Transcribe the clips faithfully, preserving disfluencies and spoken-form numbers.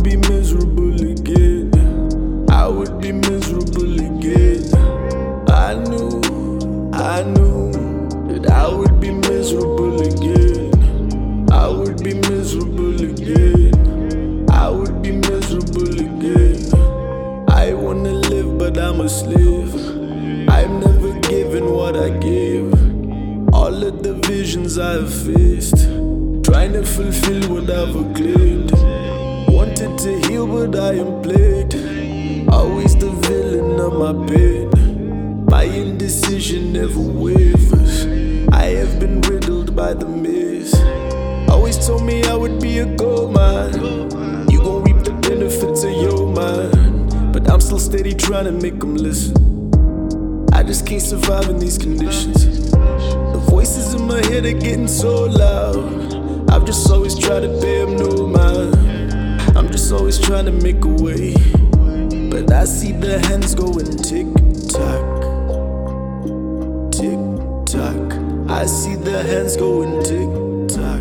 be miserable again. I would be miserable again. I knew, I knew that I would be miserable again. I would be miserable again. I would be miserable again. I wanna live, but I'm a slave. I've never given what I gave. All of the visions I've faced, trying to fulfill what I've claimed. Wanted to heal, but I am played. Always the villain of my pain. My indecision never wavers. I have been riddled by the maze. Always told me I would be a gold mine. You gon' reap the benefits of your mind. But I'm still steady trying to make them listen. I just can't survive in these conditions. The voices in my head are getting so loud. I've just always tried to pay them no mind. I'm just always trying to make a way. But I see the hands going tick tock, tick tock. I see the hands going tick tock,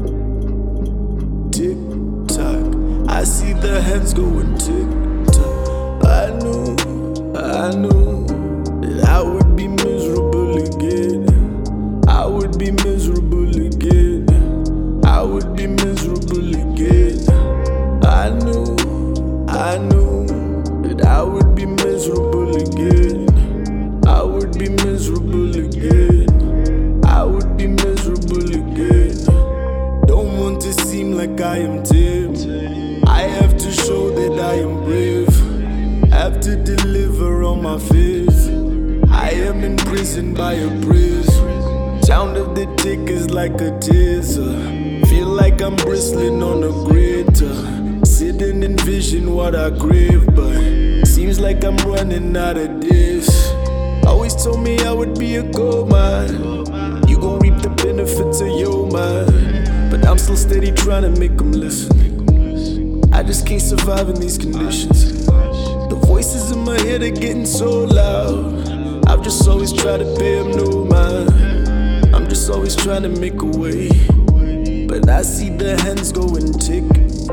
tick tock. I see the hands going tick tock. I knew, I knew that I would be miserable again. I would be miserable again. I would be miserable again. I knew, I knew that I would be miserable again. I would be miserable again. I would be miserable again. Don't want to seem like I am tame. I have to show that I am brave. Have to deliver on my faith. I am imprisoned by a praise. Sound of the tick is like a taser. Feel like I'm bristling on a grater. Sitting in vision what I crave, but seems like I'm running out of this. Always told me I would be a gold mine. You gon' reap the benefits of your mind. But I'm still steady trying to make them listen. I just can't survive in these conditions. The voices in my head are getting so loud. I've just always tried to pay them no mind. I'm just always trying to make a way. But I see the hands going tick.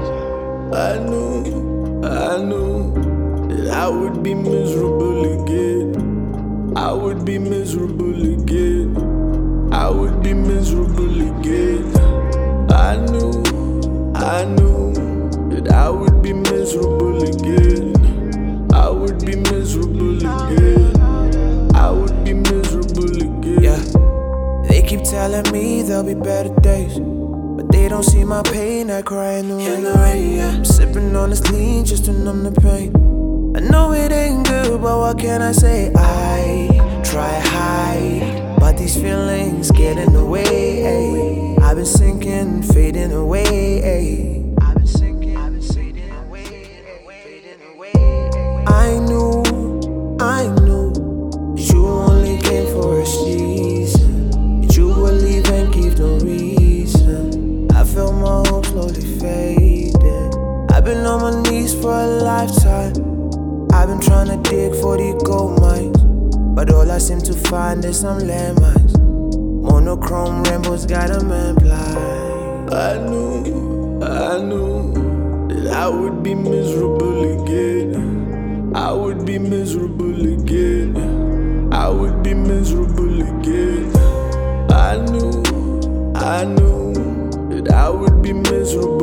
I knew, I knew that I would be miserable again. I would be miserable again. I would be miserable again. I knew, I knew that I would be miserable again. I would be miserable again. I would be miserable again. Yeah, they keep telling me there'll be better days, but they don't see my pain. I cry in the rain. Yeah. I'm sipping on this lean just to numb the pain. I know it ain't good, but what can I say? I try hide, but these feelings get in the way. I've been sinking, fading away. I've been sinking, I've been fading away, fading away. I knew, I knew that you only came for a season. That you would leave and give no reason. I felt my hope slowly fading. I've been on my knees for a lifetime. I've been trying to dig for the gold mines, but all I seem to find is some landmines. Monochrome rainbows got a man blind. I knew, I knew that I would be miserable again. I would be miserable again. I would be miserable again. I knew, I knew that I would be miserable